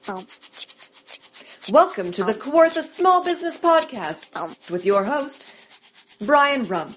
Welcome to the Kawartha Small Business Podcast with your host, Brian Rump.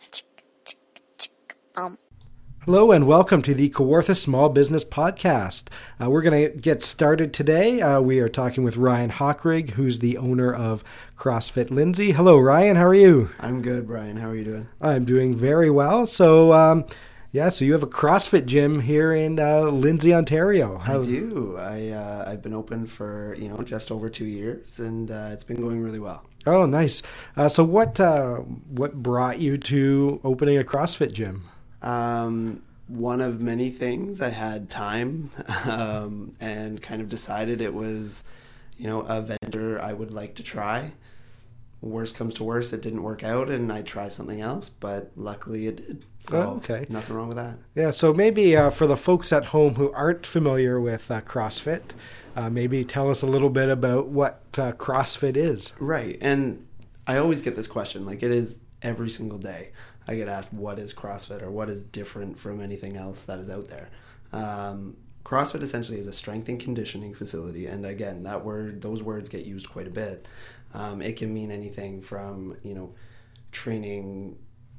Hello and welcome to the Kawartha Small Business Podcast. We're going to get started today. We are talking with Ryan Hochrig, who's the owner of CrossFit Lindsay. Hello, Ryan. How are you? I'm good, Brian. How are you doing? I'm doing very well. So you have a CrossFit gym here in Lindsay, Ontario. I do. I've been open for just over 2 years, and it's been going really well. Oh, nice. So what brought you to opening a CrossFit gym? One of many things. I had time and kind of decided it was, a venture I would like to try. Worst comes to worst, it didn't work out, and I tried something else, but luckily it did. So Nothing wrong with that. Yeah, so maybe for the folks at home who aren't familiar with CrossFit, maybe tell us a little bit about what CrossFit is. Right, and I always get this question, like it is every single day. I get asked, what is CrossFit, or what is different from anything else that is out there? CrossFit essentially is a strength and conditioning facility, and again, those words get used quite a bit. It can mean anything from training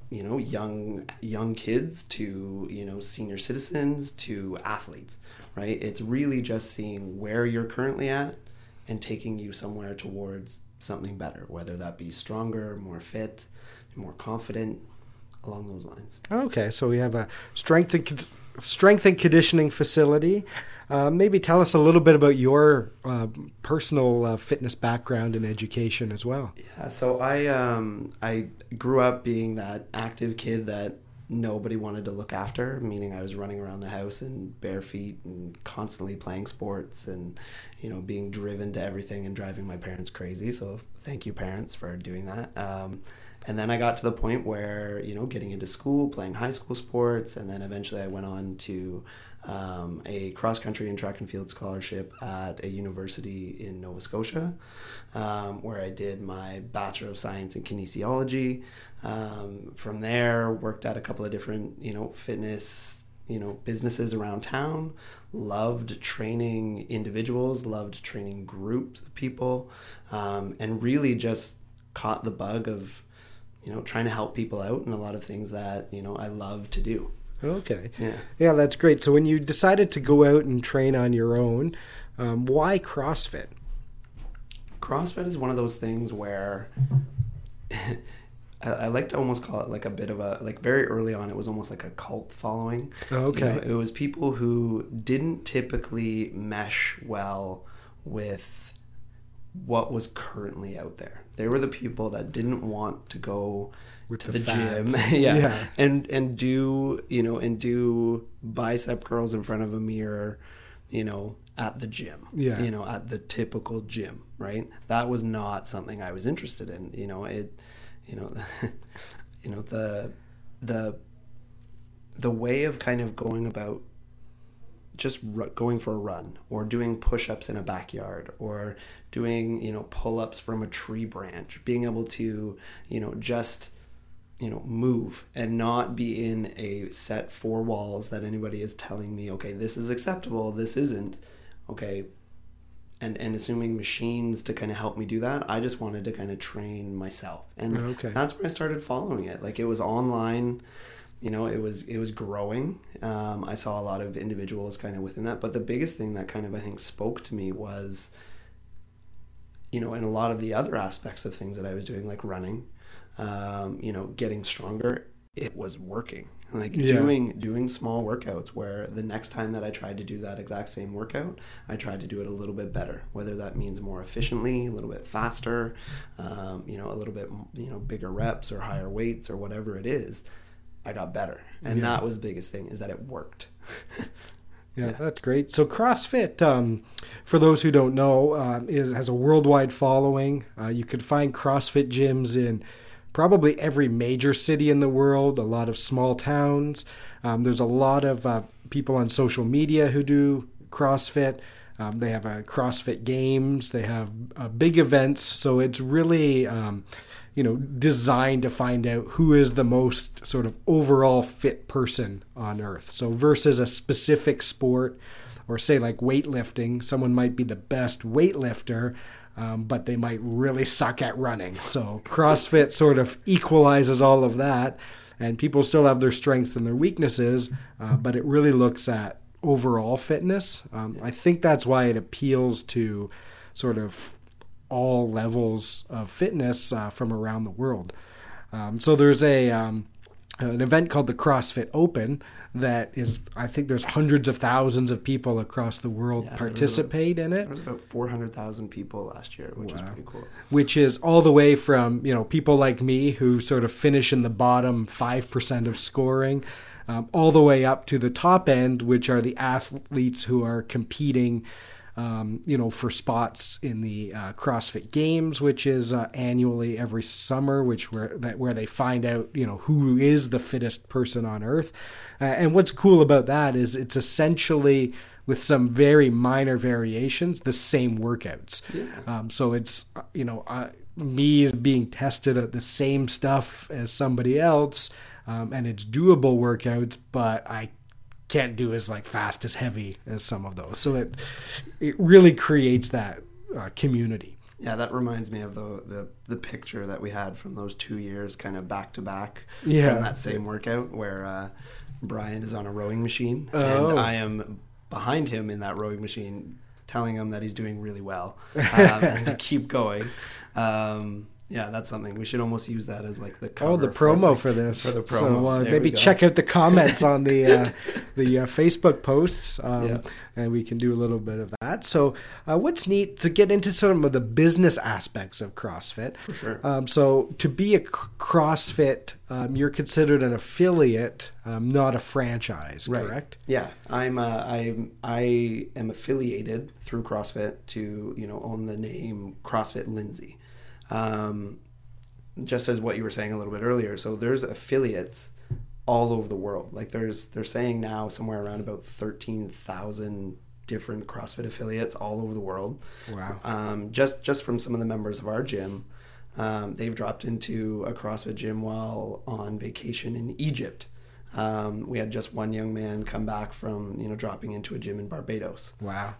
young kids to senior citizens to athletes, right? It's really just seeing where you're currently at and taking you somewhere towards something better, whether that be stronger, more fit, more confident, along those lines. Okay, so we have a strength and conditioning facility. Maybe tell us a little bit about your personal fitness background and education as well. Yeah, so I grew up being that active kid that nobody wanted to look after, meaning I was running around the house in bare feet and constantly playing sports and being driven to everything and driving my parents crazy. So thank you, parents, for doing that. And then I got to the point where, getting into school, playing high school sports, and then eventually I went on to a cross-country and track and field scholarship at a university in Nova Scotia, where I did my Bachelor of Science in Kinesiology. From there, worked at a couple of different, fitness, businesses around town. Loved training individuals, loved training groups of people, and really just caught the bug of trying to help people out in a lot of things that, I love to do. Okay. Yeah, that's great. So when you decided to go out and train on your own, why CrossFit? CrossFit is one of those things where I like to almost call it like a bit of a, like very early on, it was almost like a cult following. Okay. It was people who didn't typically mesh well with what was currently out there. They were the people that didn't want to go to the gym and do bicep curls in front of a mirror, at the gym, at the typical gym, right? That was not something I was interested in. The way of kind of going about just going for a run or doing push-ups in a backyard or doing, pull-ups from a tree branch, being able to, just, move and not be in a set four walls that anybody is telling me, okay, this is acceptable, this isn't, okay. And assuming machines to kind of help me do that, I just wanted to kind of train myself. And that's where I started following it. Like it was online. It was growing. I saw a lot of individuals kind of within that. But the biggest thing that kind of, I think, spoke to me was, in a lot of the other aspects of things that I was doing, like running, getting stronger, it was working. Like doing small workouts where the next time that I tried to do that exact same workout, I tried to do it a little bit better, whether that means more efficiently, a little bit faster, a little bit, bigger reps or higher weights or whatever it is. I got better. And that was the biggest thing, is that it worked. Yeah, that's great. So CrossFit, for those who don't know, has a worldwide following. You can find CrossFit gyms in probably every major city in the world, a lot of small towns. There's a lot of people on social media who do CrossFit. They have CrossFit Games. They have big events. So it's really designed to find out who is the most sort of overall fit person on earth. So versus a specific sport or say like weightlifting, someone might be the best weightlifter, but they might really suck at running. So CrossFit sort of equalizes all of that, and people still have their strengths and their weaknesses, but it really looks at overall fitness. I think that's why it appeals to sort of all levels of fitness from around the world. So there's an event called the CrossFit Open that is, I think there's hundreds of thousands of people across the world participate in it. There was about 400,000 people last year, which is pretty cool. Which is all the way from, people like me who sort of finish in the bottom 5% of scoring, all the way up to the top end, which are the athletes who are competing for spots in the CrossFit Games, which is annually every summer, where they find out, who is the fittest person on earth. And what's cool about that is it's essentially, with some very minor variations, the same workouts. Yeah. So it's, me is being tested at the same stuff as somebody else, and it's doable workouts, but I can't do as fast as heavy as some of those. So it really creates that community. Yeah, that reminds me of the picture that we had from those 2 years kind of back to back from that same workout where Brian is on a rowing machine and I am behind him in that rowing machine telling him that he's doing really well and to keep going. Yeah, that's something. We should almost use that as the cover. Oh, the promo for this. For the promo. So maybe check out the comments on the Facebook posts, and we can do a little bit of that. So what's neat to get into some of the business aspects of CrossFit. For sure. So to be a CrossFit, you're considered an affiliate, not a franchise, correct? Yeah, I am affiliated through CrossFit to own the name CrossFit Lindsay. Just as what you were saying a little bit earlier. So there's affiliates all over the world. They're saying now somewhere around about 13,000 different CrossFit affiliates all over the world. Wow. Just from some of the members of our gym, they've dropped into a CrossFit gym while on vacation in Egypt. We had just one young man come back from, dropping into a gym in Barbados. Wow.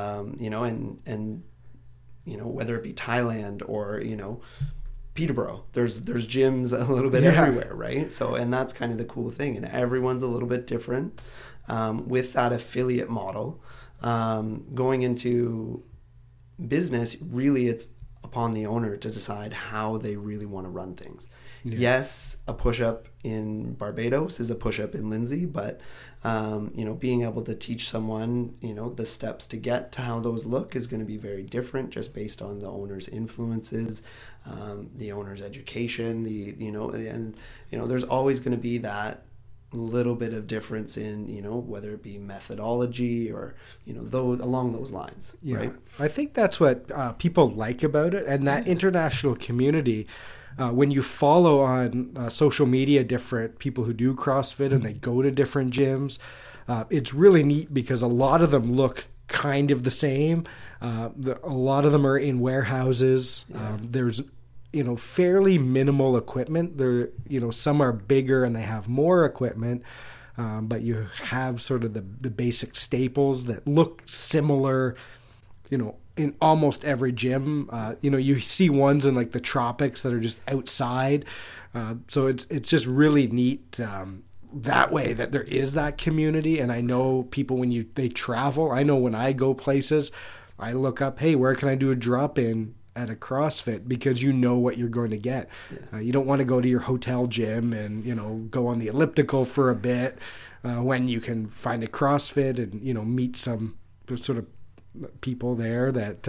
And whether it be Thailand or, Peterborough, there's gyms a little bit everywhere, right? So, and that's kind of the cool thing. And everyone's a little bit different with that affiliate model. Going into business, really it's upon the owner to decide how they really want to run things. Yeah. Yes, a push-up in Barbados is a push-up in Lindsay, but, being able to teach someone, the steps to get to how those look is going to be very different just based on the owner's influences, the owner's education, there's always going to be that little bit of difference in, whether it be methodology or, along those lines, right? I think that's what people like about it, and that international community. When you follow on social media different people who do CrossFit and they go to different gyms, it's really neat because a lot of them look kind of the same. A lot of them are in warehouses. There's fairly minimal equipment. There, some are bigger and they have more equipment, but you have sort of the basic staples that look similar, in almost every gym. You see ones in the tropics that are just outside. So it's just really neat that way that there is that community. And I know people when they travel, I know when I go places, I look up, hey, where can I do a drop-in at a CrossFit, because you know what you're going to get. You don't want to go to your hotel gym and, go on the elliptical for a bit when you can find a CrossFit and, meet some sort of people there that,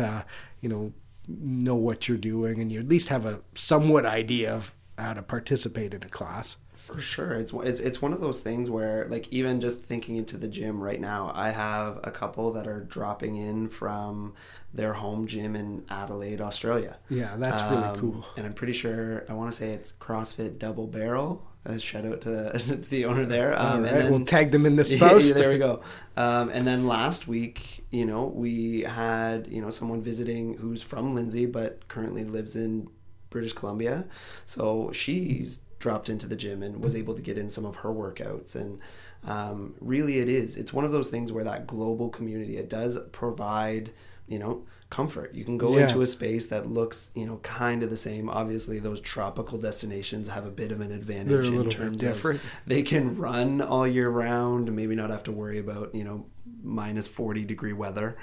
know what you're doing, and you at least have a somewhat idea of how to participate in a class. For sure. It's one of those things where, even just thinking into the gym right now, I have a couple that are dropping in from their home gym in Adelaide, Australia. Yeah, that's really cool. And I'm pretty sure, I want to say it's CrossFit Double Barrel. Shout out to the owner there. All right, and then, we'll tag them in this post. Yeah, there we go. And then last week, we had, someone visiting who's from Lindsay but currently lives in British Columbia. So she's dropped into the gym and was able to get in some of her workouts. And really it's one of those things where that global community, it does provide, comfort. You can go into a space that looks, kind of the same. Obviously, those tropical destinations have a bit of an advantage. They're a little in terms bit different. of they can run all year round, maybe not have to worry about, minus 40 degree weather.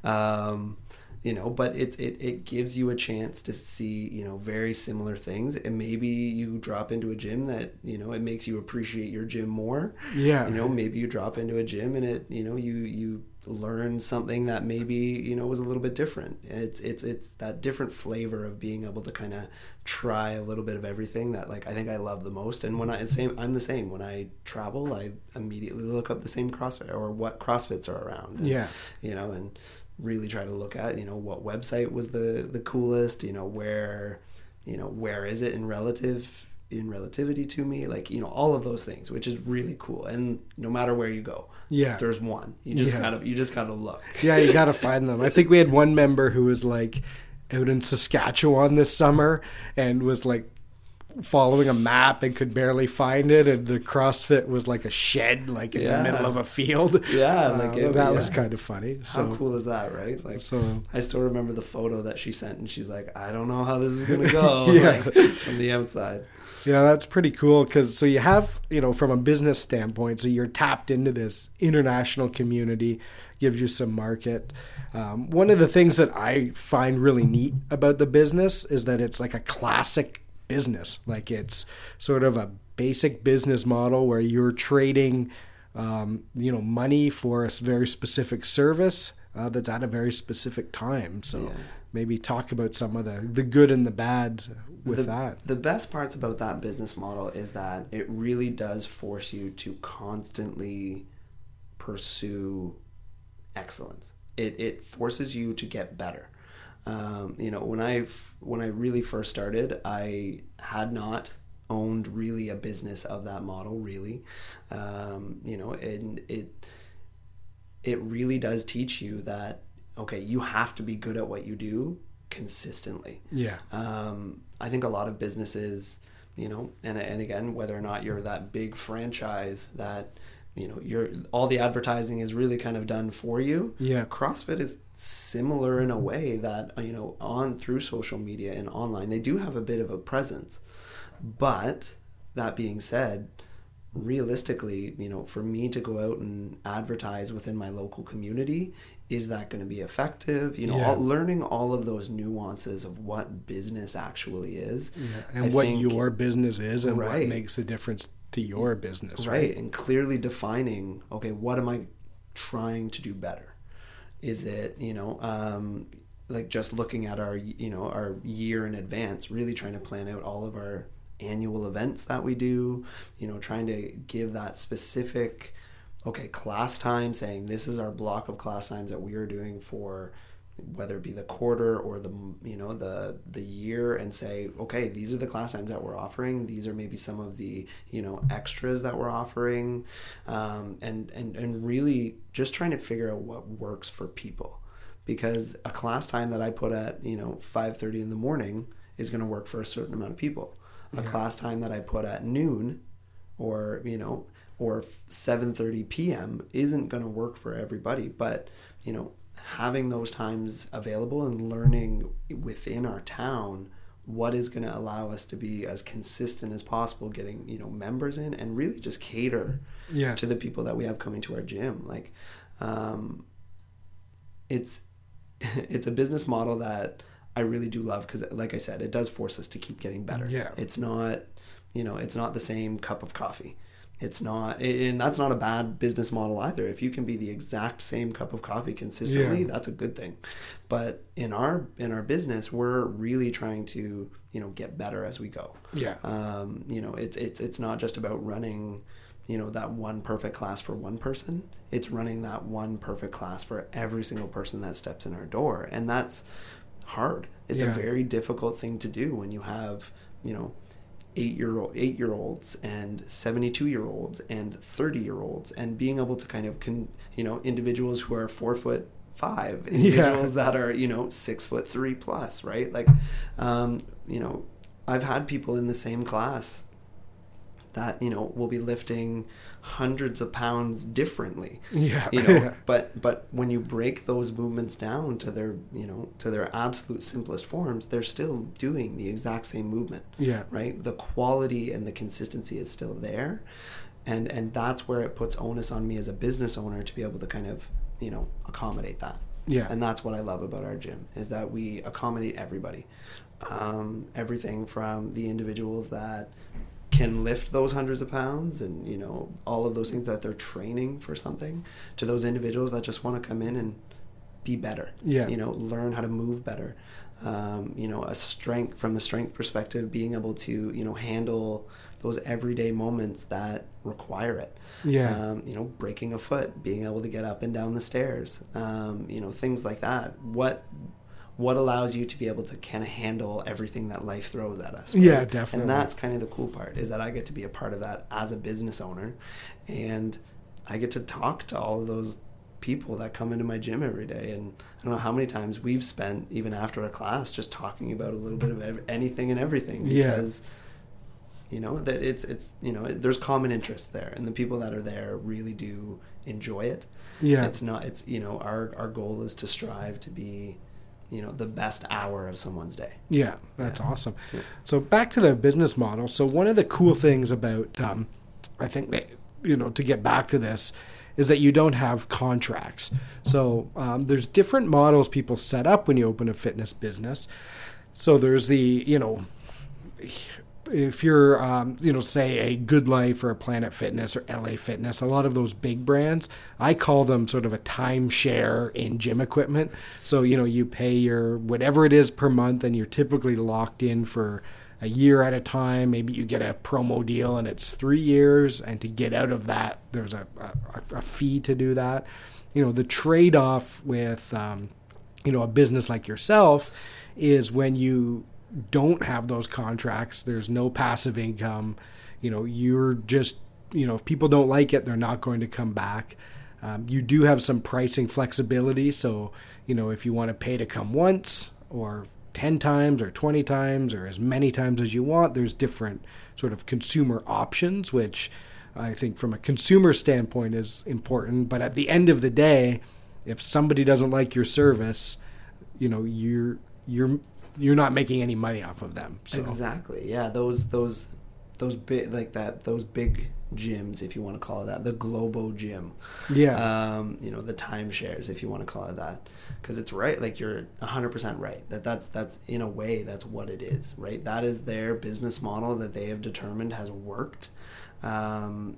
But it gives you a chance to see, very similar things. And maybe you drop into a gym that, it makes you appreciate your gym more. Yeah. Maybe you drop into a gym and it, you learn something that maybe, was a little bit different. It's that different flavor of being able to kind of try a little bit of everything that, like, I think I love the most. And I'm the same. When I travel, I immediately look up the same CrossFit or what CrossFits are around. And, and really try to look at, what website was the coolest, where is it in relativity to me, like, all of those things, which is really cool. And no matter where you go, there's one. You just gotta look. Yeah, you gotta find them. I think we had one member who was like out in Saskatchewan this summer and was like following a map and could barely find it, and the CrossFit was like a shed, like in the middle of a field. That was kind of funny. So how cool is that, right? Like, so I still remember the photo that she sent, and she's like, I don't know how this is gonna go. From the outside. Yeah, that's pretty cool, because so you have, from a business standpoint, so you're tapped into this international community, gives you some market. One of the things that I find really neat about the business is that it's like a classic business. Like, it's sort of a basic business model where you're trading, money for a very specific service that's at a very specific time. So maybe talk about some of the good and the bad with that. The best parts about that business model is that it really does force you to constantly pursue excellence. It forces you to get better. When I really first started, I had not owned really a business of that model, really. And it really does teach you that, okay, you have to be good at what you do consistently. Yeah. I think a lot of businesses, and again, whether or not you're that big franchise that, all the advertising is really kind of done for you. Yeah. CrossFit is similar in a way that, on through social media and online, they do have a bit of a presence. But that being said, realistically, for me to go out and advertise within my local community, is that going to be effective? Learning all of those nuances of what business actually is. Yeah. And what your business is and what makes a difference to your business. Right. And clearly defining, okay, what am I trying to do better? Is it, like just looking at our year in advance, really trying to plan out all of our annual events that we do, trying to give that specific, class time, saying this is our block of class times that we are doing for whether it be the quarter or the year, and say, okay, these are the class times that we're offering. These are maybe some of the, extras that we're offering, and really just trying to figure out what works for people. Because a class time that I put at, 5:30 in the morning is going to work for a certain amount of people. A class time that I put at noon or 7:30 p.m. isn't going to work for everybody. But, having those times available and learning within our town what is going to allow us to be as consistent as possible, getting, members in, and really just cater to the people that we have coming to our gym. Like, it's a business model that I really do love, because, like I said, it does force us to keep getting better. Yeah. It's not, it's not the same cup of coffee. It's not, and that's not a bad business model either. If you can be the exact same cup of coffee consistently, that's a good thing. But in our business, we're really trying to, get better as we go. Yeah. It's not just about running, that one perfect class for one person. It's running that one perfect class for every single person that steps in our door. And that's hard. It's a very difficult thing to do when you have, 8-year-olds and 72-year-olds and 30-year-olds, and being able to kind of individuals who are 4'5", individuals that are 6'3" plus, right? Like, I've had people in the same class that, you know, will be lifting hundreds of pounds differently. Yeah. You know, but when you break those movements down to their, you know, to their absolute simplest forms, they're still doing the exact same movement. Yeah. Right? The quality and the consistency is still there. And that's where it puts onus on me as a business owner to be able to kind of, you know, accommodate that. Yeah. And that's what I love about our gym, is that we accommodate everybody. Everything from the individuals that can lift those hundreds of pounds and, you know, all of those things that they're training for something, to those individuals that just want to come in and be better. Yeah. You know, learn how to move better. You know, from a strength perspective, being able to, you know, handle those everyday moments that require it. Yeah. You know, breaking a foot, being able to get up and down the stairs, you know, things like that. What allows you to be able to kind of handle everything that life throws at us. Right? Yeah, definitely. And that's kind of the cool part, is that I get to be a part of that as a business owner, and I get to talk to all of those people that come into my gym every day. And I don't know how many times we've spent, even after a class, just talking about a little bit of anything and everything, because you know that it's you know, there's common interest there, and the people that are there really do enjoy it. Yeah. It's you know, our goal is to strive to be, you know, the best hour of someone's day. Yeah, that's awesome. Yeah. So back to the business model. So one of the cool things about, I think that, you know, to get back to this, is that you don't have contracts. So there's different models people set up when you open a fitness business. So there's the, you know, if you're, you know, say a Good Life or a Planet Fitness or LA Fitness, a lot of those big brands, I call them sort of a timeshare in gym equipment. So, you know, you pay your whatever it is per month, and you're typically locked in for a year at a time. Maybe you get a promo deal and it's 3 years, and to get out of that, there's a fee to do that. You know, the trade-off with, you know, a business like yourself is when you don't have those contracts, there's no passive income. You know, you're just, you know, if people don't like it, they're not going to come back. You do have some pricing flexibility. So, you know, if you want to pay to come once or 10 times or 20 times or as many times as you want, there's different sort of consumer options, which I think from a consumer standpoint is important. But at the end of the day, if somebody doesn't like your service, you know, you're not making any money off of them. So. Exactly. Yeah. Those big, like that, those big gyms, if you want to call it that, the Globo gym. Yeah. You know, the timeshares, if you want to call it that, because it's right. Like, you're 100% right. That's in a way, that's what it is, right? That is their business model that they have determined has worked. But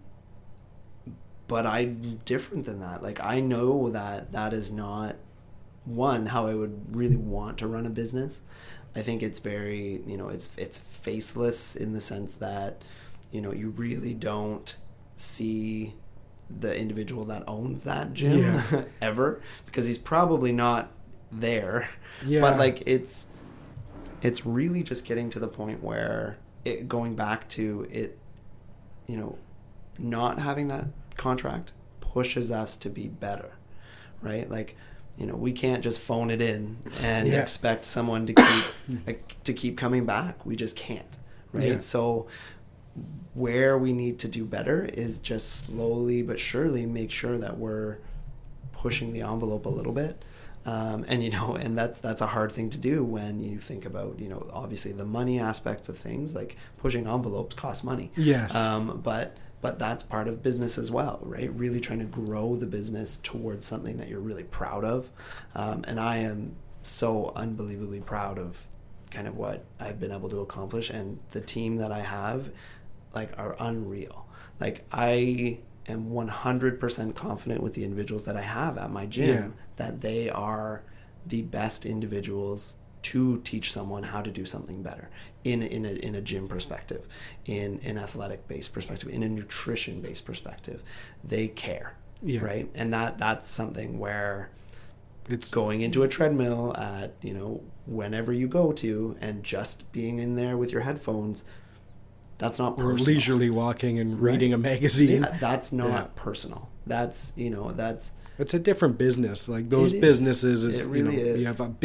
I'm different than that. Like, I know that is not, one, how I would really want to run a business. I think it's very, you know, it's faceless in the sense that, you know, you really don't see the individual that owns that gym ever, because he's probably not there. Yeah. But like, it's really just getting to the point where going back to it, you know, not having that contract pushes us to be better, right? Like, you know, we can't just phone it in and expect someone to keep coming back. We just can't, right? Yeah. So where we need to do better is just slowly but surely make sure that we're pushing the envelope a little bit. And, you know, and that's a hard thing to do when you think about, you know, obviously the money aspects of things. Like, pushing envelopes costs money. Yes. But that's part of business as well, right? Really trying to grow the business towards something that you're really proud of. And I am so unbelievably proud of kind of what I've been able to accomplish, and the team that I have, like, are unreal. Like, I am 100% confident with the individuals that I have at my gym that they are the best individuals to teach someone how to do something better in a gym perspective, in an athletic based perspective, in a nutrition based perspective. They care, right? And that's something where it's going into a treadmill at, you know, whenever you go to, and just being in there with your headphones, that's not personal. Or leisurely walking and reading a magazine. Yeah, that's not personal. That's, you know, it's a different business. Like, those businesses, it really is. You have a big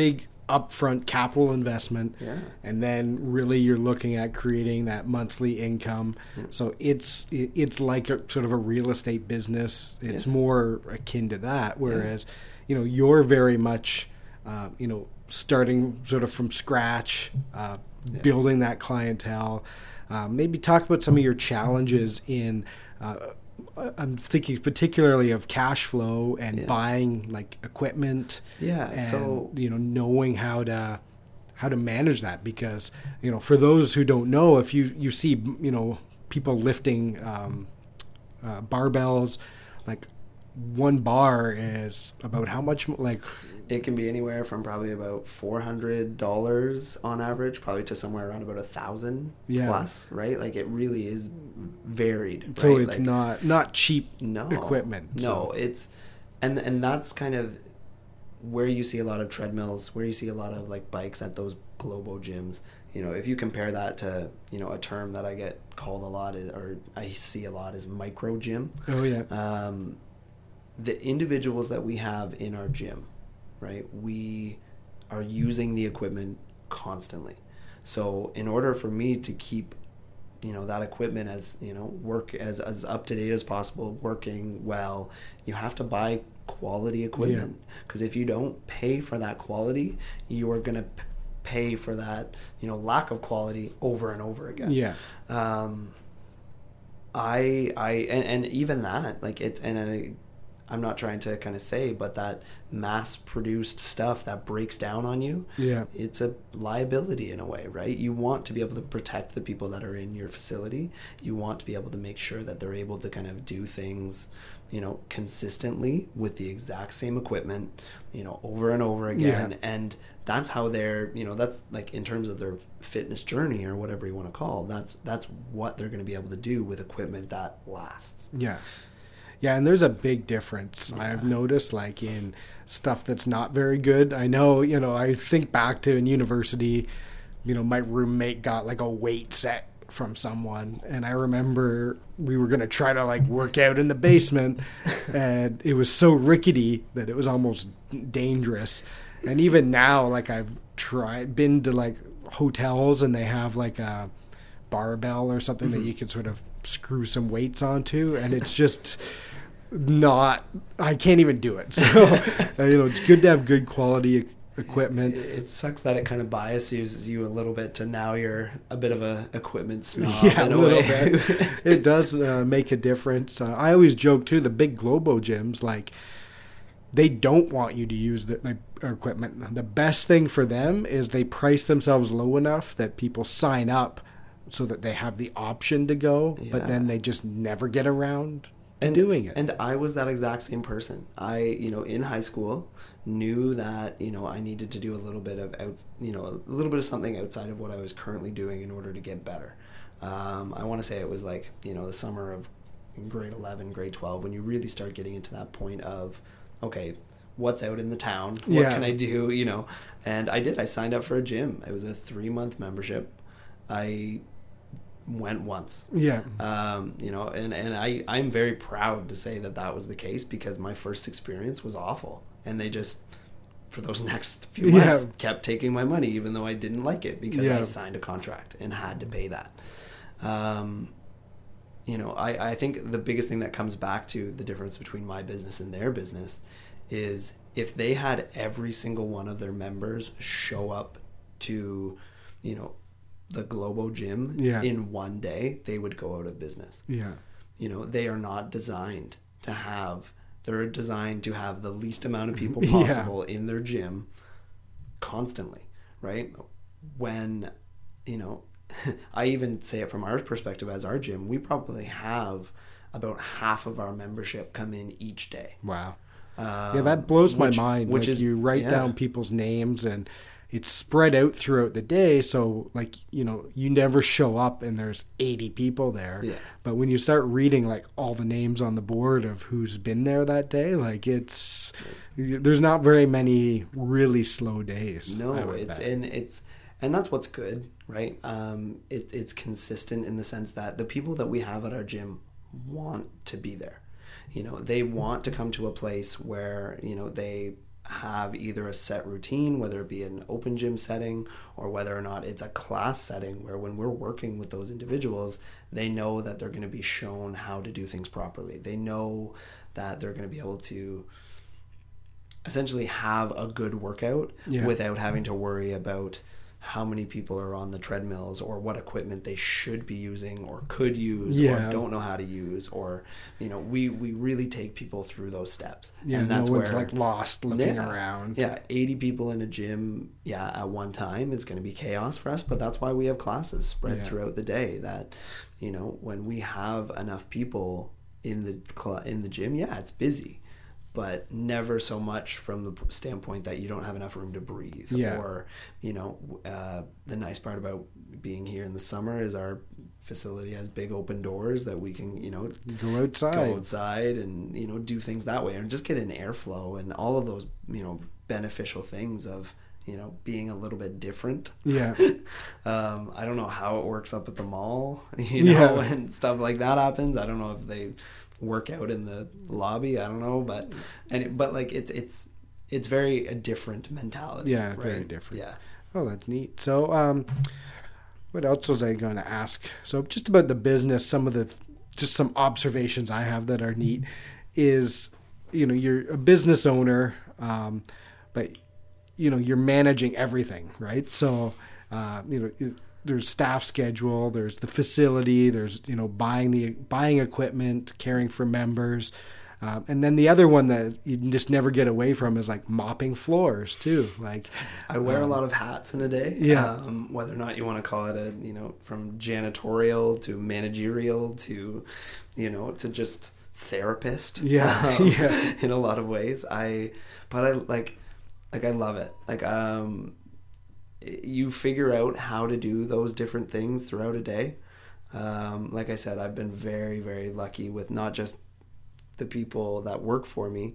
upfront capital investment, and then really you're looking at creating that monthly income. So it's like a sort of a real estate business. It's more akin to that, whereas you're very much starting sort of from scratch, building that clientele. Maybe talk about some of your challenges in I'm thinking particularly of cash flow and buying like equipment. And, knowing how to manage that, because, for those who don't know, if you see, people lifting barbells, like one bar is about how much, like, it can be anywhere from probably about $400 on average, probably to somewhere around about $1,000 plus, right? Like it really is varied. Right? So it's not cheap equipment. No, it's and that's kind of where you see a lot of treadmills, where you see a lot of like bikes at those Globo gyms. If you compare that to a term that I get called a lot or I see a lot is micro gym. Oh yeah. The individuals that we have in our gym, right? We are using the equipment constantly. So in order for me to keep, that equipment as, work as up to date as possible, working well, you have to buy quality equipment. Because if you don't pay for that quality, you are going to pay for that, lack of quality over and over again. Yeah. And even that, like I'm not trying to kind of say, but that mass-produced stuff that breaks down on you, it's a liability in a way, right? You want to be able to protect the people that are in your facility. You want to be able to make sure that they're able to kind of do things, consistently with the exact same equipment, over and over again. And that's how they're, that's like in terms of their fitness journey or whatever you want to call, that's what they're going to be able to do with equipment that lasts. Yeah, and there's a big difference. I've noticed, like, in stuff that's not very good. I know, I think back to in university, my roommate got, like, a weight set from someone. And I remember we were going to try to, like, work out in the basement. And it was so rickety that it was almost dangerous. And even now, like, I've been to, like, hotels and they have, like, a barbell or something that you can sort of screw some weights onto. And it's just... I can't even do it. So, it's good to have good quality equipment. It sucks that it kind of biases you a little bit to now you're a bit of a equipment snob. Yeah, in a little bit. It does make a difference. I always joke too, the big Globo gyms, like, they don't want you to use their equipment. The best thing for them is they price themselves low enough that people sign up so that they have the option to go, but then they just never get around doing it. And I was that exact same person. I, in high school, knew that, I needed to do a little bit of something outside of what I was currently doing in order to get better. I want to say it was like, the summer of grade 11, grade 12, when you really start getting into that point of, okay, what's out in the town? What can I do? And I signed up for a gym. It was a 3-month membership. I went once. And I'm very proud to say that was the case, because my first experience was awful, and they just for those next few months kept taking my money even though I didn't like it, because I signed a contract and had to pay that. I think the biggest thing that comes back to the difference between my business and their business is if they had every single one of their members show up to the Globo gym in one day, they would go out of business. They are not designed to have, they're designed to have the least amount of people possible in their gym constantly, right? When, I even say it from our perspective as our gym, we probably have about half of our membership come in each day. Wow. That blows my mind. Which is, you write down people's names and it's spread out throughout the day, so like you never show up and there's 80 people there. But when you start reading like all the names on the board of who's been there that day, like there's not very many really slow days. No, and that's what's good, right? It's consistent in the sense that the people that we have at our gym want to be there. They want to come to a place where they have either a set routine, whether it be an open gym setting or whether or not it's a class setting, where when we're working with those individuals, they know that they're going to be shown how to do things properly. They know that they're going to be able to essentially have a good workout without having to worry about how many people are on the treadmills or what equipment they should be using or could use or don't know how to use, or we really take people through those steps. And that's where it's like lost looking around. 80 people in a gym at one time is going to be chaos for us, but that's why we have classes spread throughout the day, that when we have enough people in the gym, it's busy, but never so much from the standpoint that you don't have enough room to breathe. Or, the nice part about being here in the summer is our facility has big open doors that we can, go outside and, do things that way and just get an airflow and all of those, beneficial things of, being a little bit different. I don't know how it works up at the mall, and stuff like that happens. I don't know if they work out in the lobby. I don't know, but it's very a different mentality. Right? Very different. Oh, that's neat. So, what else was I going to ask? So, just about the business, some observations I have that are neat is, you're a business owner, but you're managing everything, right? So, there's staff schedule, there's the facility, there's buying equipment, caring for members, and then the other one that you just never get away from is like mopping floors too. Like I wear a lot of hats in a day. Whether or not you want to call it from janitorial to managerial to to just therapist. In a lot of ways. I love it. You figure out how to do those different things throughout a day. Like I said, I've been very, very lucky with not just the people that work for me.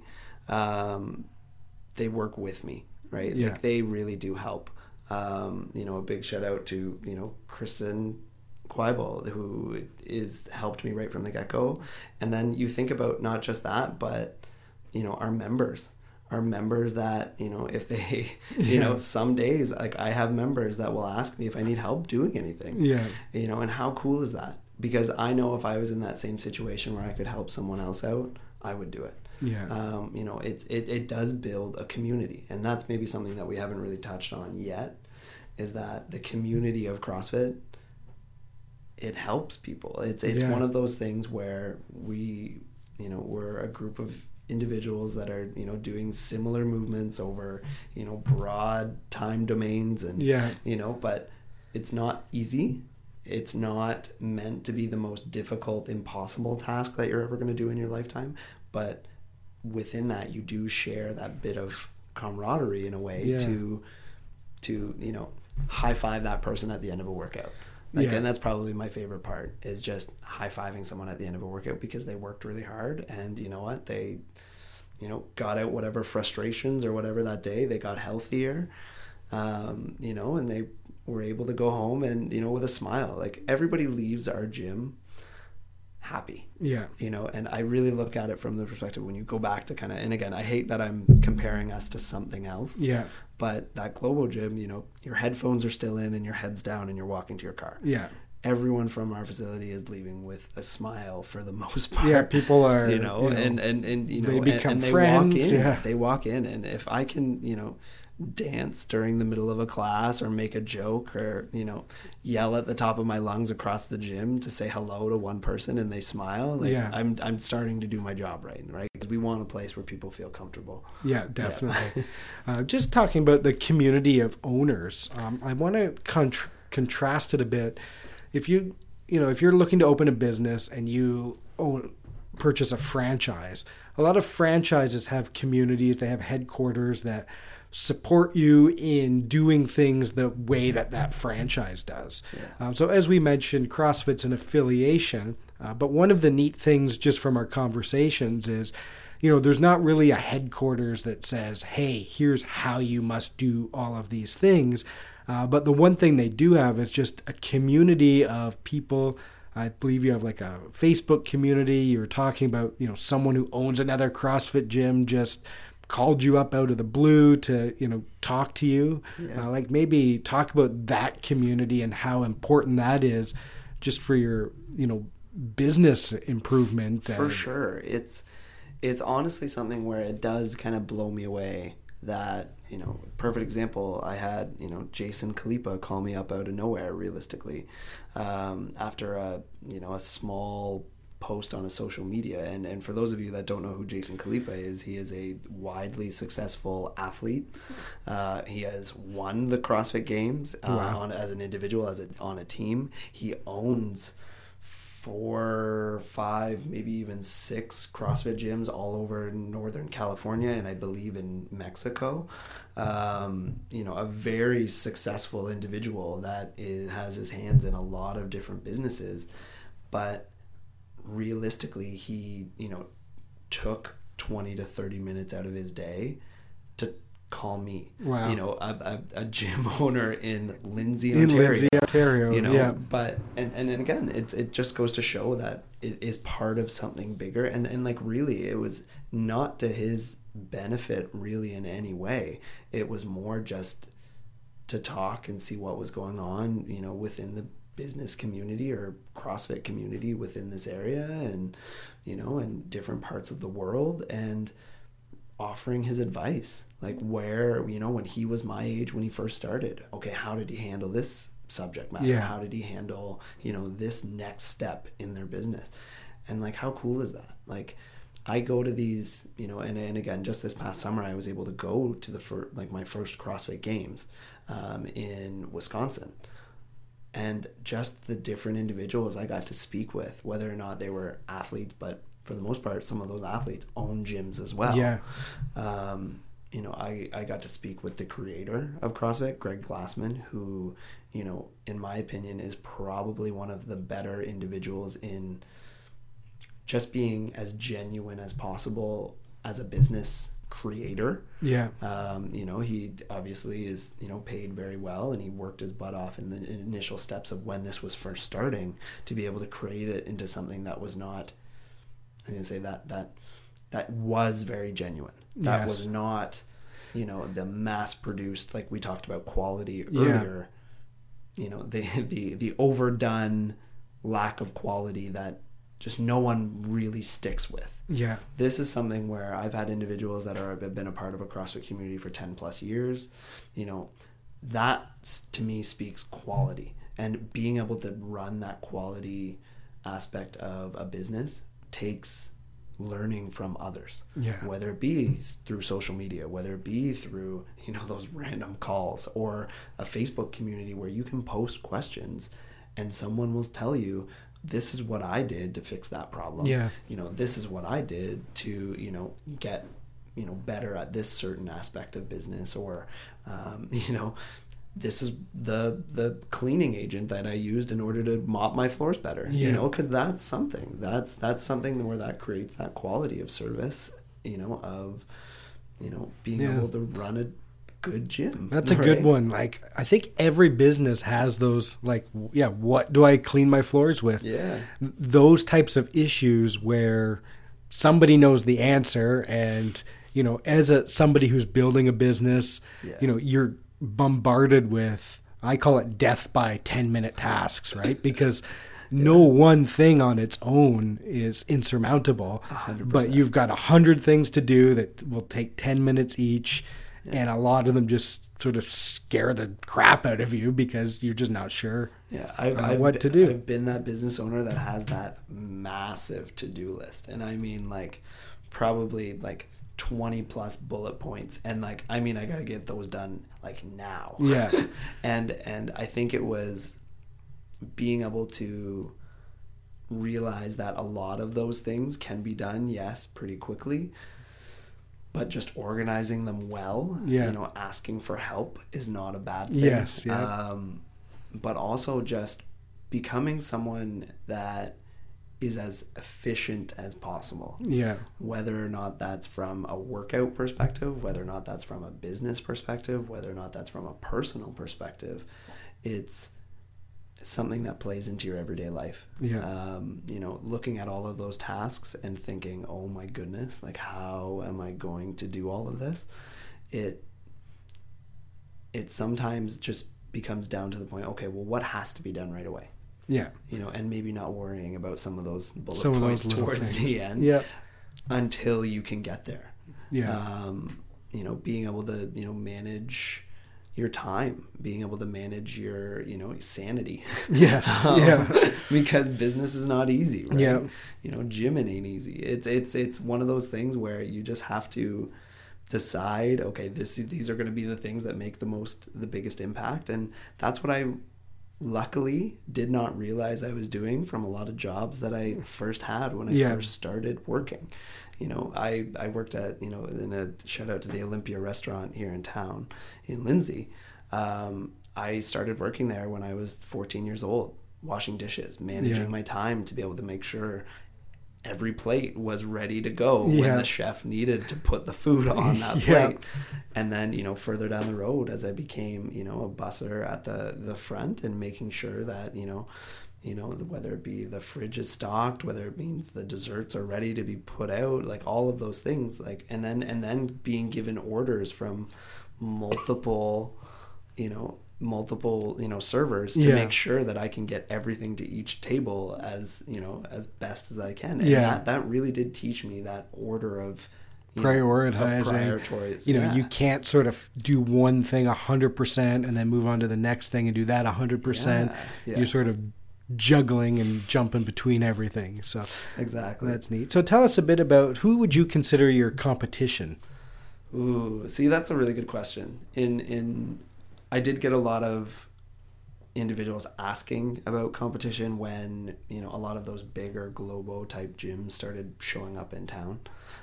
They work with me, right? Like they really do help. A big shout out to, Kristen Quibel, who is helped me right from the get-go. And then you think about not just that, but, our members. Our members that, if they, some days, like I have members that will ask me if I need help doing anything. And how cool is that? Because I know if I was in that same situation where I could help someone else out, I would do it. It does build a community. And that's maybe something that we haven't really touched on yet, is that the community of CrossFit, it helps people. It's one of those things where we're a group of individuals that are doing similar movements over broad time domains and but it's not easy. It's not meant to be the most difficult, impossible task that you're ever going to do in your lifetime, but within that you do share that bit of camaraderie in a way to high five that person at the end of a workout. And that's probably my favorite part, is just high-fiving someone at the end of a workout because they worked really hard and you know what, they got out whatever frustrations or whatever that day, they got healthier, and they were able to go home and with a smile. Like everybody leaves our gym happy. And I really look at it from the perspective when you go back to and again, I hate that I'm comparing us to something else. But that Globo gym, your headphones are still in and your head's down and you're walking to your car. Everyone from our facility is leaving with a smile for the most part. People are, and they become and they friends. They walk in, and if I can, dance during the middle of a class or make a joke or, yell at the top of my lungs across the gym to say hello to one person and they smile, I'm starting to do my job right? Because we want a place where people feel comfortable. Definitely. Just talking about the community of owners, I want to contrast it a bit. If you're looking to open a business and you purchase a franchise, a lot of franchises have communities, they have headquarters that support you in doing things the way that franchise does. So as we mentioned, CrossFit's an affiliation, but one of the neat things just from our conversations is, there's not really a headquarters that says, hey, here's how you must do all of these things. But the one thing they do have is just a community of people. I believe you have like a Facebook community. You're talking about, someone who owns another CrossFit gym just called you up out of the blue to, talk to you. Yeah. Like maybe talk about that community and how important that is just for your, business improvement. For sure. It's honestly something where it does kind of blow me away that, perfect example, I had, Jason Kalipa call me up out of nowhere, realistically, after a small post on a social media. And for those of you that don't know who Jason Kalipa is, he is a widely successful athlete. He has won the CrossFit Games as an individual, on a team. He owns 4, 5, maybe even 6 CrossFit gyms all over Northern California, and I believe in Mexico. A very successful individual that has his hands in a lot of different businesses, but realistically, he took 20 to 30 minutes out of his day to call me. Wow. A gym owner in Lindsay, Ontario. But and again, it just goes to show that it is part of something bigger, and like really, it was not to his benefit really in any way. It was more just to talk and see what was going on, within the business community or CrossFit community within this area, and in different parts of the world, and offering his advice, like where, when he was my age, when he first started, okay, how did he handle this subject matter? How did he handle, this next step in their business? And like, how cool is that? Like, I go to these, and again, just this past summer, I was able to go to my first CrossFit Games in Wisconsin. And just the different individuals I got to speak with, whether or not they were athletes, but for the most part, some of those athletes own gyms as well. Yeah. I got to speak with the creator of CrossFit, Greg Glassman, who, in my opinion, is probably one of the better individuals in just being as genuine as possible as a business creator. Yeah. He obviously is, paid very well, and he worked his butt off in the initial steps of when this was first starting to be able to create it into something that was not, I'm going to say that was very genuine. That was not, the mass produced, like we talked about quality earlier, the overdone lack of quality that just no one really sticks with. Yeah. This is something where I've had individuals that have been a part of a CrossFit community for 10 plus years. That to me speaks quality, and being able to run that quality aspect of a business takes learning from others. Yeah. Whether it be through social media, whether it be through, those random calls, or a Facebook community where you can post questions and someone will tell you, this is what I did to fix that problem. Yeah. This is what I did to, get, better at this certain aspect of business, or, this is the cleaning agent that I used in order to mop my floors better. Yeah. Because that's something. That's something where that creates that quality of service, of, being able to run a good gym. That's a good one. Like, I think every business has those, like, what do I clean my floors with? Yeah. Those types of issues where somebody knows the answer, and, as somebody who's building a business, you're bombarded with, I call it death by 10-minute tasks, right? Because no one thing on its own is insurmountable, 100%. But you've got 100 things to do that will take 10 minutes each. And a lot of them just sort of scare the crap out of you because you're just not sure what to do. I've been that business owner that has that massive to-do list. And I mean, like, probably like 20 plus bullet points. And like, I got to get those done like now. Yeah. and I think it was being able to realize that a lot of those things can be done, yes, pretty quickly. But just organizing them well, asking for help is not a bad thing. Yes, yeah. But also just becoming someone that is as efficient as possible. Yeah. Whether or not that's from a workout perspective, whether or not that's from a business perspective, whether or not that's from a personal perspective, it's something that plays into your everyday life. Yeah. You know, looking at all of those tasks and thinking, oh my goodness, like how am I going to do all of this? It sometimes just becomes down to the point, okay, well, what has to be done right away? Yeah. You know, and maybe not worrying about some of those bullet Some of points those little towards things. the end Yeah. until you can get there. Yeah. You know, being able to, you know, manage your time, being able to manage your, you know, sanity. Yes. Yeah. Because business is not easy, right? Yeah. You know, gymming ain't easy. It's one of those things where you just have to decide, okay, these are going to be the things that make the biggest impact. And that's what I luckily did not realize I was doing from a lot of jobs that I first had when I first started working. You know, I worked at, you know, in a shout out to the Olympia restaurant here in town in Lindsay. I started working there when I was 14 years old, washing dishes, managing my time to be able to make sure every plate was ready to go when the chef needed to put the food on that plate. And then, you know, further down the road as I became, you know, a busser at the front and making sure that, you know, whether it be the fridge is stocked, whether it means the desserts are ready to be put out, like all of those things, like, and then being given orders from multiple servers to make sure that I can get everything to each table as, you know, as best as I can. And that really did teach me that order of prioritizing. You know, you can't sort of do one thing 100% and then move on to the next thing and do that 100%. You're sort of juggling and jumping between everything. So exactly, that's neat. So tell us a bit about, who would you consider your competition? Ooh, see, that's a really good question. I did get a lot of individuals asking about competition when, you know, a lot of those bigger Globo type gyms started showing up in town.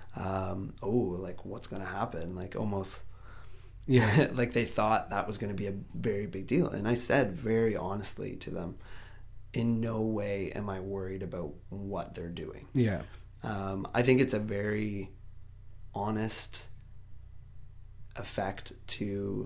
Like what's going to happen? Like almost, like they thought that was going to be a very big deal. And I said very honestly to them, in no way am I worried about what they're doing. Yeah. I think it's a very honest effect to,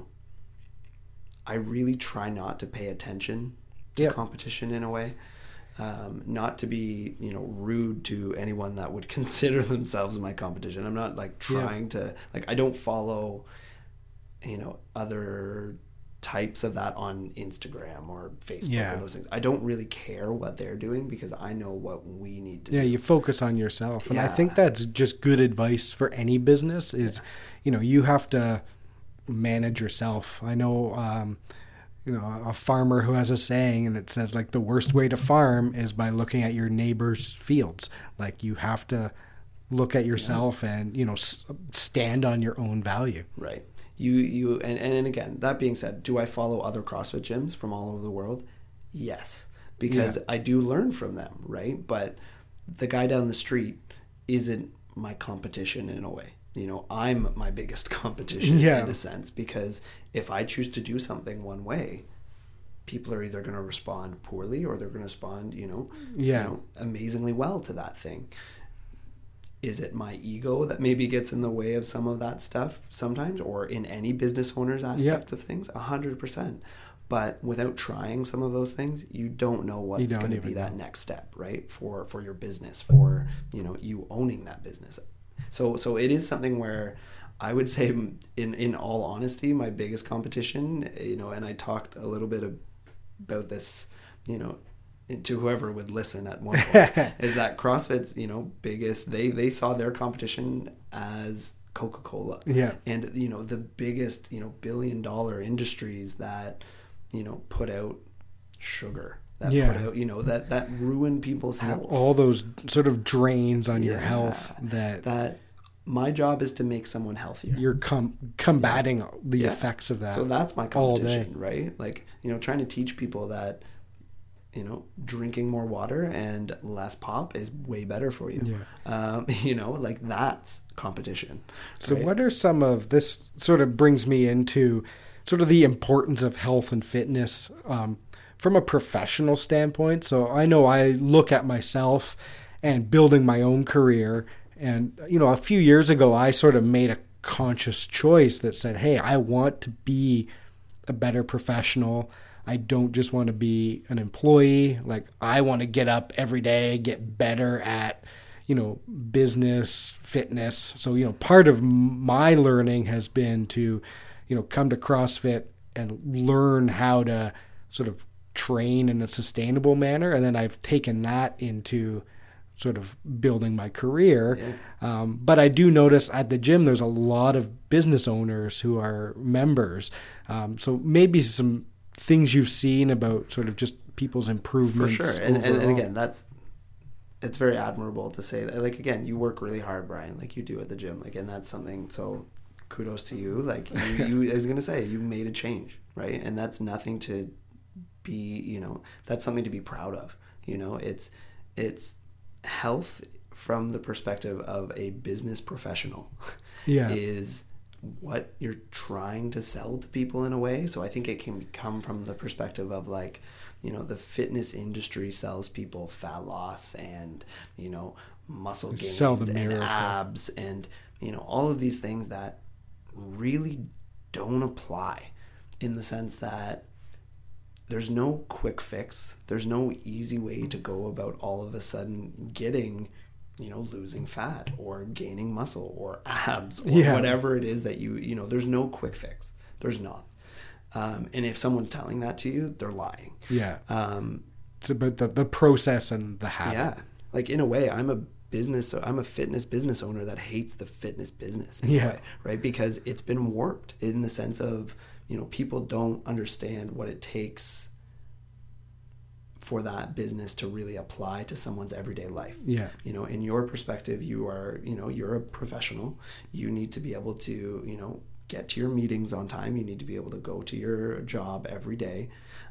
I really try not to pay attention to competition in a way. Not to be, you know, rude to anyone that would consider themselves my competition. I'm not like trying to, like, I don't follow, you know, other types of that on Instagram or Facebook or those things. I don't really care what they're doing because I know what we need to do. You focus on yourself. And I think that's just good advice for any business is, you know, you have to manage yourself. I know, you know, a farmer who has a saying, and it says, like, the worst way to farm is by looking at your neighbor's fields. Like, you have to look at yourself and, you know, stand on your own value. Right. And again, that being said, do I follow other CrossFit gyms from all over the world? Yes, because I do learn from them, right? But the guy down the street isn't my competition in a way. You know, I'm my biggest competition in a sense, because if I choose to do something one way, people are either going to respond poorly or they're going to respond, you know, amazingly well to that thing. Is it my ego that maybe gets in the way of some of that stuff sometimes, or in any business owner's aspect of things? 100%. But without trying some of those things, you don't know what's going to be that next step, right? For your business, for, you know, you owning that business. So it is something where I would say, in all honesty, my biggest competition, you know, and I talked a little bit about this, you know, to whoever would listen at one point, is that CrossFit's, you know, biggest, they saw their competition as Coca-Cola. Yeah. And, you know, the biggest, you know, $1 billion industries that, you know, put out sugar. That put out, you know, that ruin people's health. All those sort of drains on your health that my job is to make someone healthier. You're combating the effects of that. So that's my competition, right? Like, you know, trying to teach people that, you know, drinking more water and less pop is way better for you. Yeah. You know, like, that's competition. So what are some of, this sort of brings me into sort of the importance of health and fitness from a professional standpoint. So I know I look at myself and building my own career, and, you know, a few years ago, I sort of made a conscious choice that said, hey, I want to be a better professional. I don't just want to be an employee. Like, I want to get up every day, get better at, business, fitness. So, part of my learning has been to, come to CrossFit and learn how to sort of train in a sustainable manner. And then I've taken that into sort of building my career. Yeah. But I do notice at the gym, there's a lot of business owners who are members. So maybe some things you've seen about sort of just people's improvements. For sure. And again, it's very admirable to say that. Like, again, you work really hard, Brian, like you do at the gym. Like, and that's something, so kudos to you. Like, you I was going to say, you made a change, right? And that's nothing to be, that's something to be proud of. It's health from the perspective of a business professional is what you're trying to sell to people in a way. So I think it can come from the perspective of, like, the fitness industry sells people fat loss and, muscle gains and abs and, all of these things that really don't apply, in the sense that there's no quick fix. There's no easy way to go about all of a sudden getting, losing fat or gaining muscle or abs or whatever it is that there's no quick fix. There's not. And if someone's telling that to you, they're lying. Yeah. It's about the process and the habit. Yeah. Like, in a way, I'm a fitness business owner that hates the fitness business. Way, right? Because it's been warped in the sense of, people don't understand what it takes for that business to really apply to someone's everyday life. Yeah. In your perspective, you are, you're a professional. You need to be able to, get to your meetings on time. You need to be able to go to your job every day.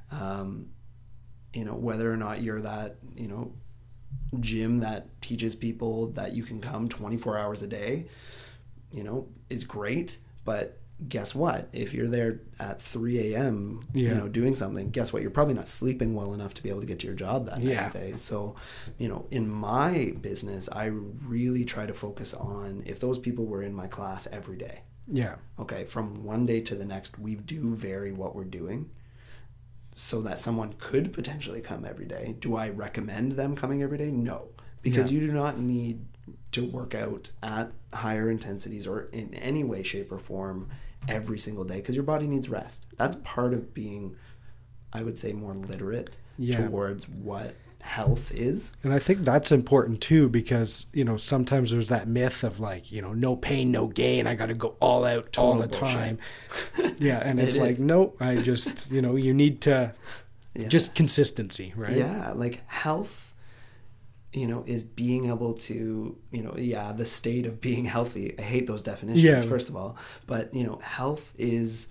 Whether or not you're that, gym that teaches people that you can come 24 hours a day, is great. But guess what? If you're there at 3 a.m., doing something, guess what? You're probably not sleeping well enough to be able to get to your job that next day. So, in my business, I really try to focus on if those people were in my class every day. Yeah. Okay. From one day to the next, we do vary what we're doing so that someone could potentially come every day. Do I recommend them coming every day? No, because you do not need to work out at higher intensities or in any way, shape, or form every single day, because your body needs rest. That's part of being, I would say, more literate towards what health is. And I think that's important too, because sometimes there's that myth of, like, no pain, no gain. I got to go all out all the time. And it's like, no, I just you need to just consistency, right? Yeah, like health, is being able to, the state of being healthy. I hate those definitions, first of all, but health is,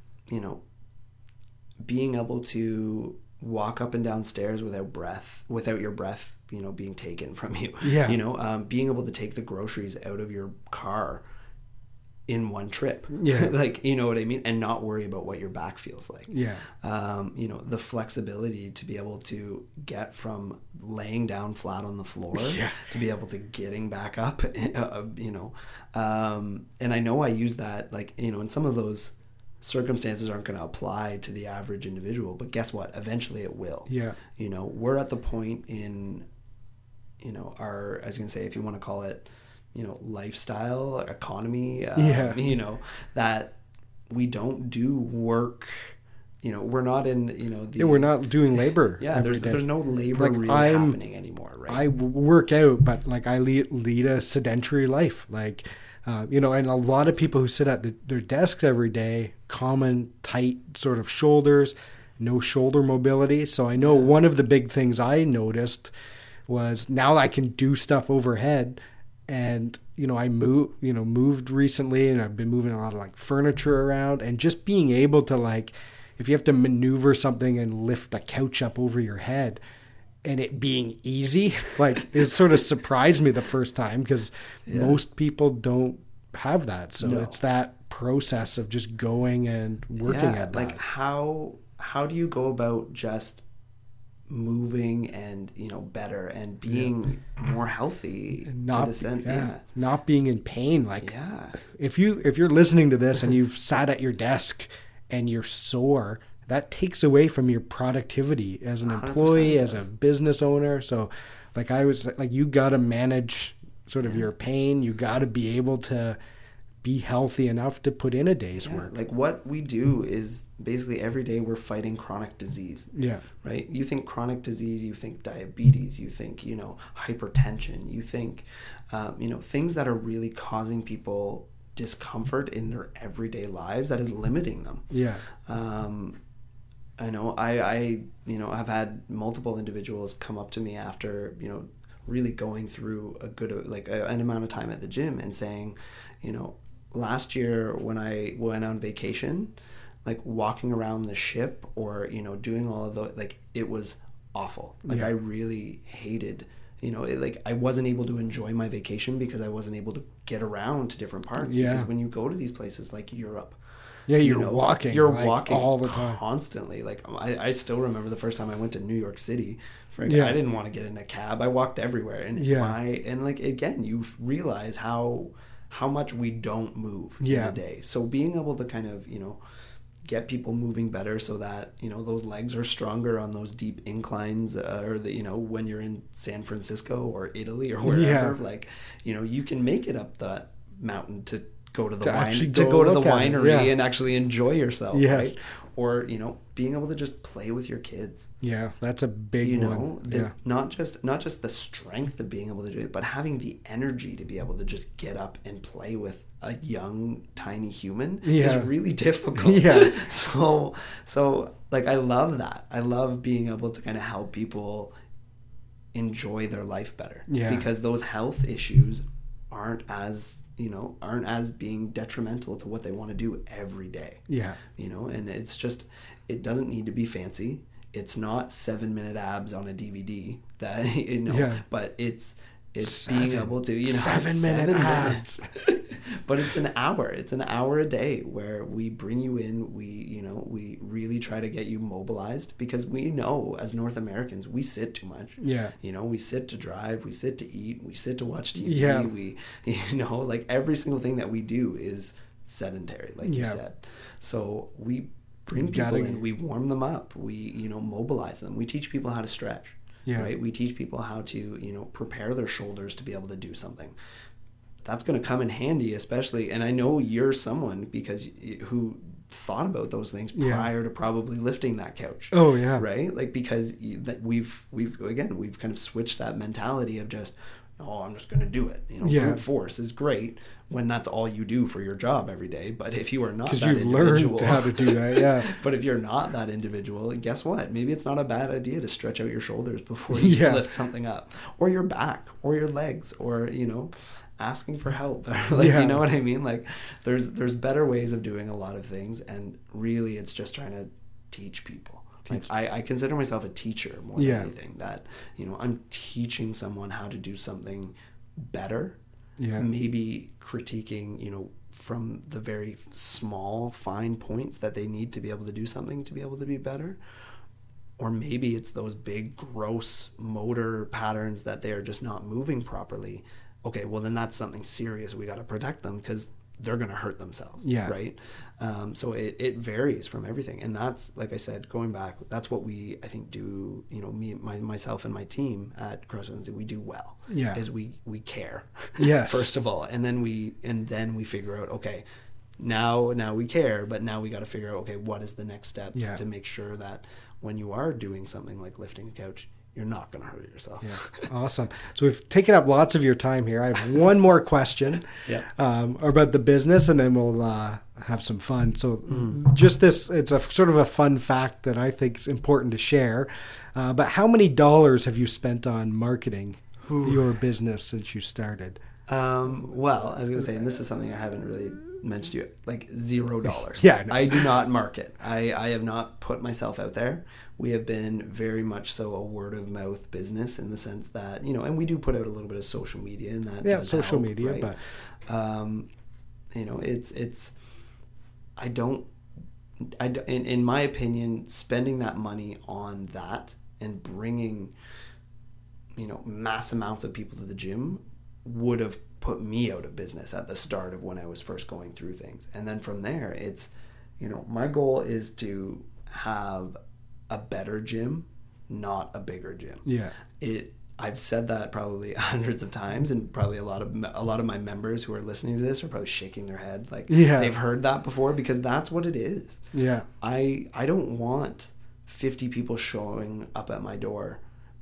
being able to walk up and down stairs without your breath, being taken from you. Yeah. Being able to take the groceries out of your car in one trip. Yeah. Like, you know what I mean? And not worry about what your back feels like. Yeah. The flexibility to be able to get from laying down flat on the floor to be able to getting back up, and I know I use that, like, and some of those circumstances aren't going to apply to the average individual, but guess what? Eventually it will. Yeah. We're at the point in, I was going to say, if you want to call it, lifestyle, economy, that we don't do work, we're not in, we're not doing labor. There's no labor happening anymore, right? I work out, but like I lead a sedentary life. Like, and a lot of people who sit at their desks every day, common tight sort of shoulders, no shoulder mobility. So I know one of the big things I noticed was now I can do stuff overhead. And, I moved recently, and I've been moving a lot of like furniture around, and just being able to, like, if you have to maneuver something and lift the couch up over your head and it being easy, like, it sort of surprised me the first time, because most people don't have that. So it's that process of just going and working at that. Like, how do you go about just moving and better and being more healthy, not, to the sense not being in pain? Like, if you're listening to this and you've sat at your desk and you're sore, that takes away from your productivity as an employee, as a business owner. So like I was like, you got to manage sort of your pain. You got to be able to be healthy enough to put in a day's work. Like what we do is basically every day we're fighting chronic disease. Yeah. Right? You think chronic disease, you think diabetes, you think, hypertension, you think, things that are really causing people discomfort in their everyday lives that is limiting them. Yeah. I know I've had multiple individuals come up to me after, really going through a good, an amount of time at the gym and saying, last year when I went on vacation, like walking around the ship or, doing all of the, it was awful. I really hated, I wasn't able to enjoy my vacation because I wasn't able to get around to different parts. Yeah. Because when you go to these places like Europe, yeah, you're walking. You're walking all the time, constantly. I still remember the first time I went to New York City. I didn't want to get in a cab. I walked everywhere, and again, you realize how much we don't move in a day. So being able to kind of get people moving better, so that those legs are stronger on those deep inclines, or when you're in San Francisco or Italy or wherever, you can make it up that mountain to go to the winery and actually enjoy yourself, right? Or being able to just play with your kids. Yeah, that's a big one. Not just the strength of being able to do it, but having the energy to be able to just get up and play with a young tiny human is really difficult. So I love that. I love being able to kind of help people enjoy their life better, because those health issues aren't as being detrimental to what they want to do every day. And it's just, it doesn't need to be fancy. It's not 7-minute abs on a DVD that, but it's being able to, 7-minute abs. But it's an hour a day where we bring you in. We really try to get you mobilized, because we know as North Americans, we sit too much. We sit to drive, we sit to eat, we sit to watch TV. We, every single thing that we do is sedentary, like you said. So we bring people in, we warm them up, we, mobilize them. We teach people how to stretch, right? We teach people how to, prepare their shoulders to be able to do something. That's going to come in handy, especially, and I know you're someone who thought about those things prior to probably lifting that couch. Oh yeah, right? Because we've kind of switched that mentality of just, I'm just going to do it. Brute force is great when that's all you do for your job every day. But if you are not that individual, because you've learned how to do that, But if you're not that individual, guess what? Maybe it's not a bad idea to stretch out your shoulders before you lift something up, or your back, or your legs, or asking for help. You know what I mean? There's better ways of doing a lot of things, and really it's just trying to teach people. I consider myself a teacher more than anything, that I'm teaching someone how to do something better, maybe critiquing from the very small fine points that they need to be able to do something to be able to be better. Or maybe it's those big gross motor patterns that they are just not moving properly. Okay, well then that's something serious. We got to protect them, because they're going to hurt themselves, right? So it varies from everything, and that's, like I said, going back, that's what we, I think, do. Myself and my team at CrossFit, we do well. Is we care. First of all, and then we figure out, okay, now we care, but now we got to figure out, okay, what is the next steps to make sure that when you are doing something like lifting a couch, you're not going to hurt yourself. Awesome. So we've taken up lots of your time here. I have one more question about the business, and then we'll have some fun. So just this, it's a sort of a fun fact that I think is important to share. But how many dollars have you spent on marketing your business since you started? Well, I was going to say, and this is something I haven't really mentioned to you, $0. I do not market. I have not put myself out there. We have been very much so a word of mouth business, in the sense that, and we do put out a little bit of social media, and that does social help, media, right? But in my opinion, spending that money on that and bringing, mass amounts of people to the gym would have put me out of business at the start of when I was first going through things. And then from there, it's my goal is to have a better gym, not a bigger gym. Yeah. I've said that probably hundreds of times, and probably a lot of my members who are listening to this are probably shaking their head like they've heard that before, because that's what it is. Yeah. I don't want 50 people showing up at my door,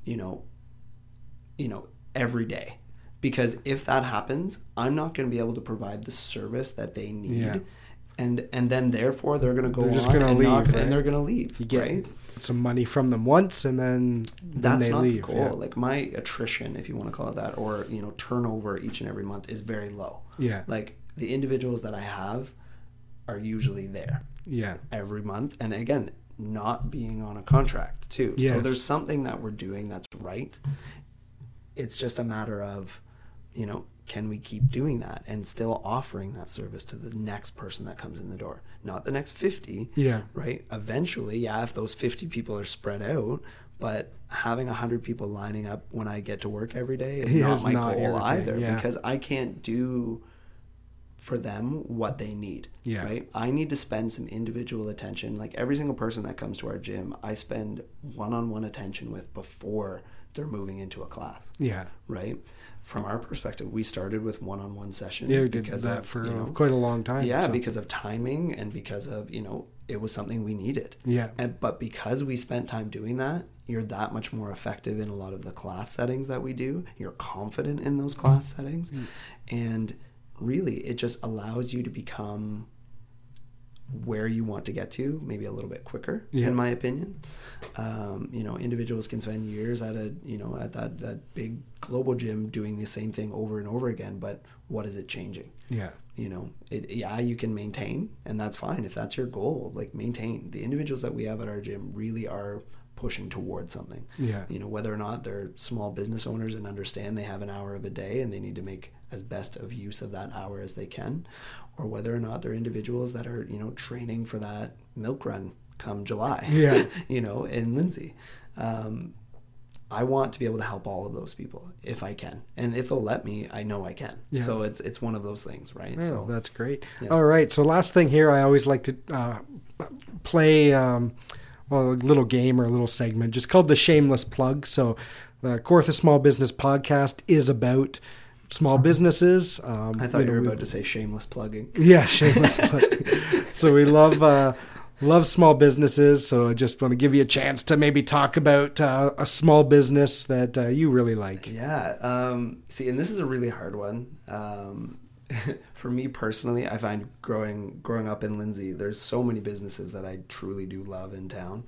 every day, because if that happens, I'm not going to be able to provide the service that they need. Yeah. And then therefore they're going to go They're just on gonna and leave, not, right? and they're going to leave. You get right? some money from them once, and then That's they not leave. the goal. Yeah. Like my attrition, if you want to call it that, or turnover each and every month is very low. Yeah. Like the individuals that I have are usually there Yeah. every month, and again, not being on a contract too. Yes. So there's something that we're doing that's right. It's just a matter of, can we keep doing that and still offering that service to the next person that comes in the door, not the next 50. Yeah. Right. Eventually, if those 50 people are spread out, but having 100 people lining up when I get to work every day is not my goal either, because I can't do for them what they need. Yeah. Right. I need to spend some individual attention. Like every single person that comes to our gym, I spend one-on-one attention with before they're moving into a class. Yeah. Right. From our perspective, we started with one-on-one sessions. Yeah, we did because that of, for quite a long time. Yeah, so. because of timing and because of, it was something we needed. Yeah. But because we spent time doing that, you're that much more effective in a lot of the class settings that we do. You're confident in those class settings. And really, it just allows you to become where you want to get to, maybe a little bit quicker, in my opinion. Individuals can spend years at at that big global gym doing the same thing over and over again, but what is it changing? Yeah. You can maintain, and that's fine. If that's your goal, like maintain. The individuals that we have at our gym really are pushing towards something. Yeah. Whether or not they're small business owners and understand they have an hour of a day and they need to make as best of use of that hour as they can, or whether or not they're individuals that are, training for that milk run come July, in Lindsay. I want to be able to help all of those people if I can. And if they'll let me, I know I can. Yeah. So it's one of those things, right? Oh, so that's great. Yeah. All right. So last thing here, I always like to play a little game or a little segment just called the Shameless Plug. So the Kawartha Small Business Podcast is about small businesses. I thought you were about to say shameless plugging. Yeah, shameless plugging. So we love small businesses. So I just want to give you a chance to maybe talk about a small business that you really like. Yeah. See, and this is a really hard one. For me personally, I find growing up in Lindsay, there's so many businesses that I truly do love in town.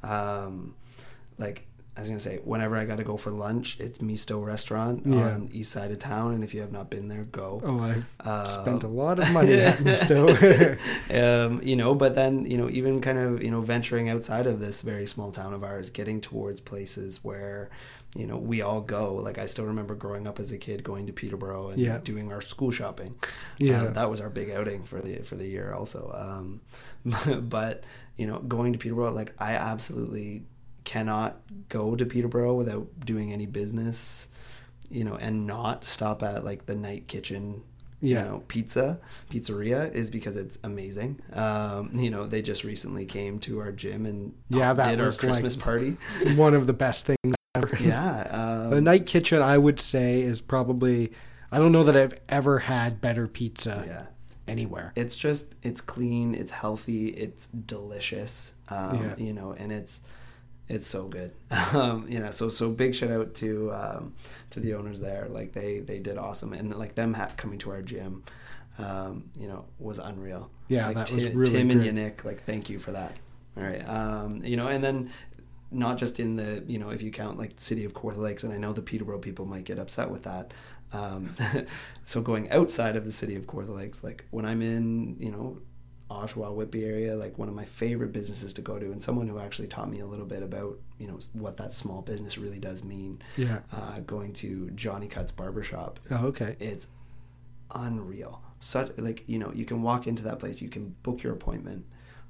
Like I was going to say, whenever I got to go for lunch, it's Misto Restaurant on the east side of town. And if you have not been there, go. Oh, I've spent a lot of money at Misto. But then, even kind of, venturing outside of this very small town of ours, getting towards places where, we all go. Like I still remember growing up as a kid going to Peterborough and doing our school shopping. Yeah. That was our big outing for the year also. But, going to Peterborough, like I absolutely cannot go to Peterborough without doing any business, and not stop at like the Night Kitchen, pizzeria is because it's amazing. They just recently came to our gym and did our Christmas party. One of the best things ever. Yeah. The Night Kitchen, I would say, is probably, I don't know that I've ever had better pizza anywhere. It's clean, it's healthy, it's delicious, and it's so good. So big shout out to the owners there. Like they did awesome, and like them coming to our gym, was unreal. Yeah, like, that was really Tim good. and Yannick, like thank you for that. All right, and then not just in the if you count like the city of Kawartha Lakes, and I know the Peterborough people might get upset with that. So going outside of the city of Kawartha Lakes, like when I'm in Oshawa, Whitby area, like one of my favorite businesses to go to, and someone who actually taught me a little bit about what that small business really does mean. Going to Johnny Cut's Barbershop. Oh, okay. It's unreal. Such you can walk into that place, you can book your appointment,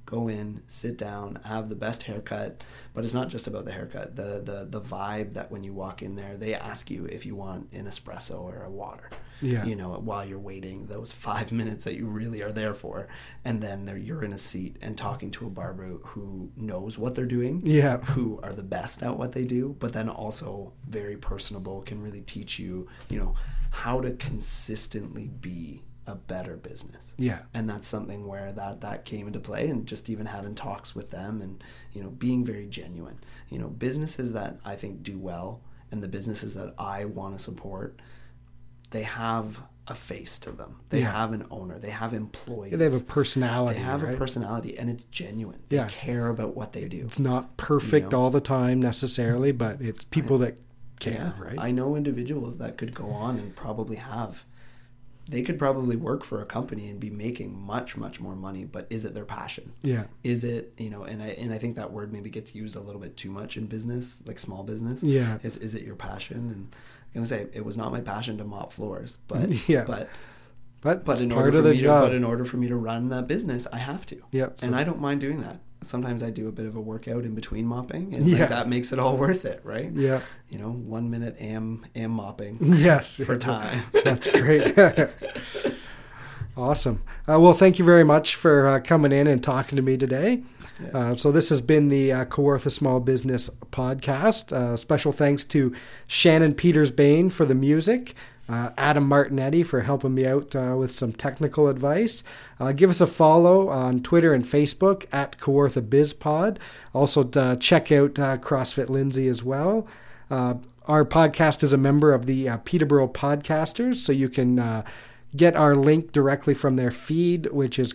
go in, sit down, have the best haircut. But it's not just about the haircut. The vibe that when you walk in there, they ask you if you want an espresso or a water. Yeah. You know, while you're waiting those 5 minutes that you really are there for. And then you're in a seat and talking to a barber who knows what they're doing. Yeah. Who are the best at what they do, but then also very personable, can really teach you, you know, how to consistently be a better business. Yeah. And that's something where that came into play, and just even having talks with them and, you know, being very genuine. You know, businesses that I think do well and the businesses that I want to support, they have a face to them. They have an owner. They have employees. Yeah, they have a personality. They have right? a personality, and it's genuine. Yeah. They care about what they do. It's not perfect You know? all the time necessarily, but it's people that care, right? I know individuals that could go on and they could probably work for a company and be making much, much more money, but is it their passion? Yeah. Is it, you know, and I think that word maybe gets used a little bit too much in business, like small business. Yeah. Is it your passion? And I'm going to say, it was not my passion to mop floors, but, yeah. but in part order of for the me job. but in order for me to run that business, I have to. Yep. And I don't mind doing that. Sometimes I do a bit of a workout in between mopping, and Yeah. like, that makes it all worth it, right? Yeah. You know, 1 minute am mopping Yes. for time. That's great. Awesome. Well, thank you very much for coming in and talking to me today. Yeah. So this has been the Kawartha Small Business Podcast. Special thanks to Shannon Peters-Bain for the music, Adam Martinetti for helping me out with some technical advice. Give us a follow on Twitter and Facebook at Kawartha BizPod. Also check out CrossFit Lindsay as well. Our podcast is a member of the Peterborough Podcasters, so you can get our link directly from their feed, which is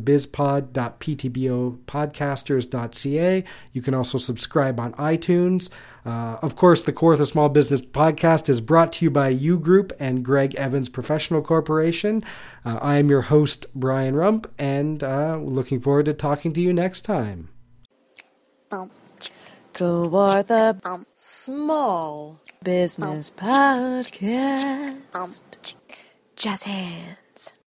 kawarthabizpod.ptbopodcasters.ca. You can also subscribe on iTunes. Of course, the Kawartha Small Business Podcast is brought to you by U Group and Greg Evans Professional Corporation. I am your host, Brian Rump, and looking forward to talking to you next time. Kawartha Small Business Podcast. Jazz hands.